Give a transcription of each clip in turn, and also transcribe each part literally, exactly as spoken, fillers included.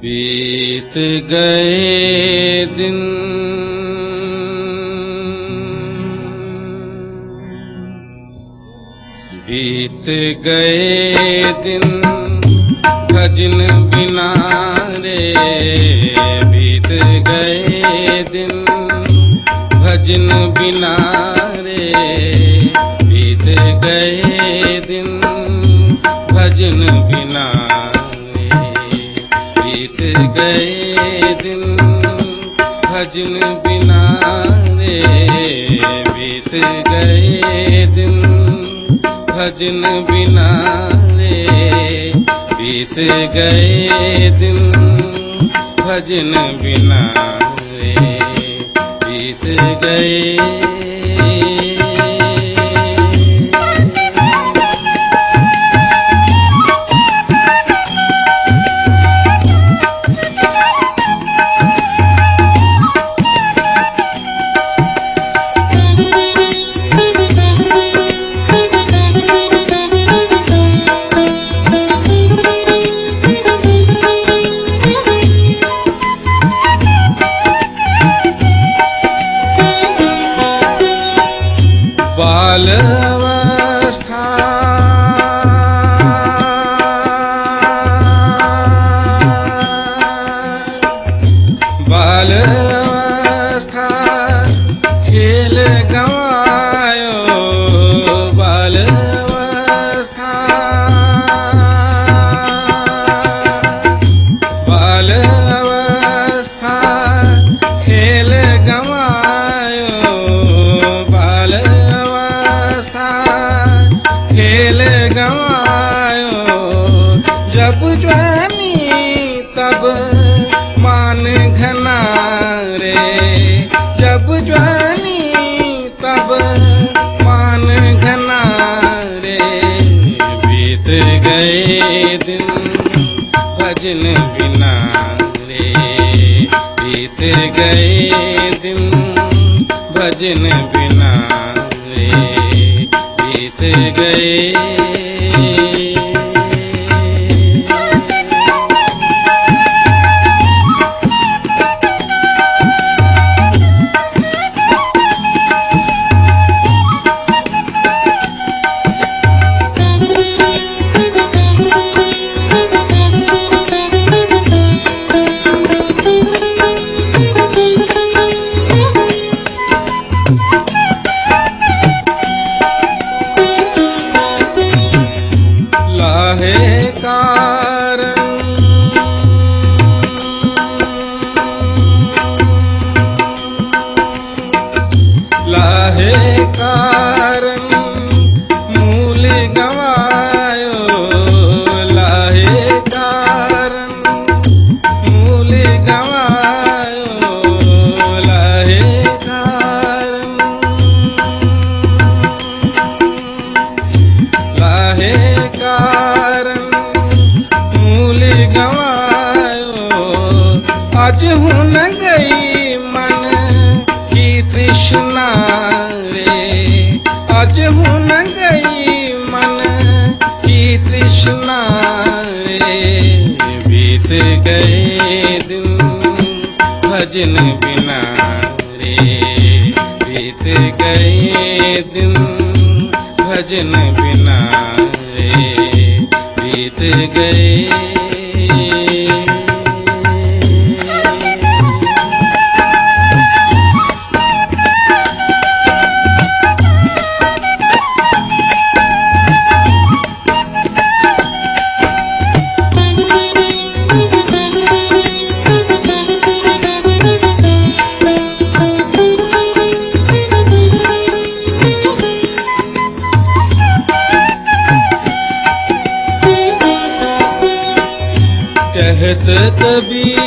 बीत गए दिन बीत गए दिन भजन बिना रे बीत गए दिन भजन बिना रे बीत गए दिन भजन बिना बीत गए दिन भजन बिना रे बीत गए दिन भजन बिना रे बीत गए दिन भजन बिना रे बीत गए। बाल अवस्था बाल अवस्था खेल गवायो बाल अवस्था बाल अवस्था खेल गवायो बाल खेल गवायो जब जवानी तब मान घना रे जब जवानी तब मान घना रे बीत गए दिन भजन बिना रे बीत गए दिन भजन बिना रे बीत गए। लाहे कारण लाहे कारण मूल गवायो लाहे कारण मूल गवायो लाहे कारण लाहे कारण मूल गवायो आज हूँ न गई मन की तृष्णा रे आज हूँ न गई मन की तृष्णा रे बीत गए दिन भजन बिना रे बीत गए दिन भजन बिना रे बीत गए। कहत कबीर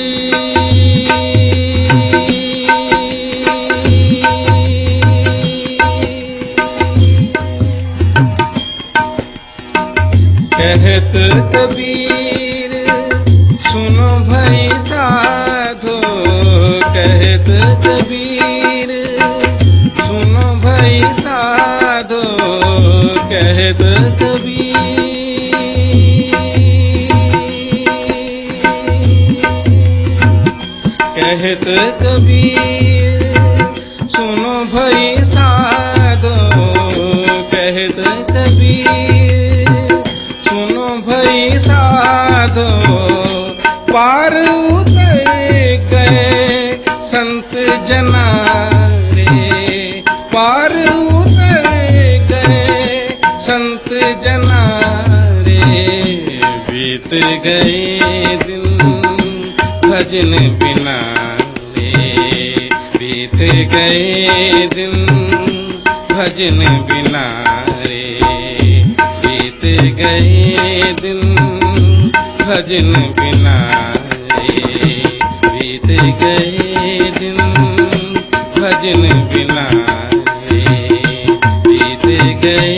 कहत कबीर सुनो भाई साधो कहत कबीर सुनो भाई साधो कहत कबीर कहत कबीर सुनो भई साधो, कहत कबीर सुनो भई साधो, पार उतर गए संत जना रे, पार उतर गए संत जना रे, बीत गए दिन भजन बिना रे, बीत गए दिन भजन बिना रे, बीत गए दिन भजन बिना रे, बीत गए दिन भजन बिना रे, बीत गए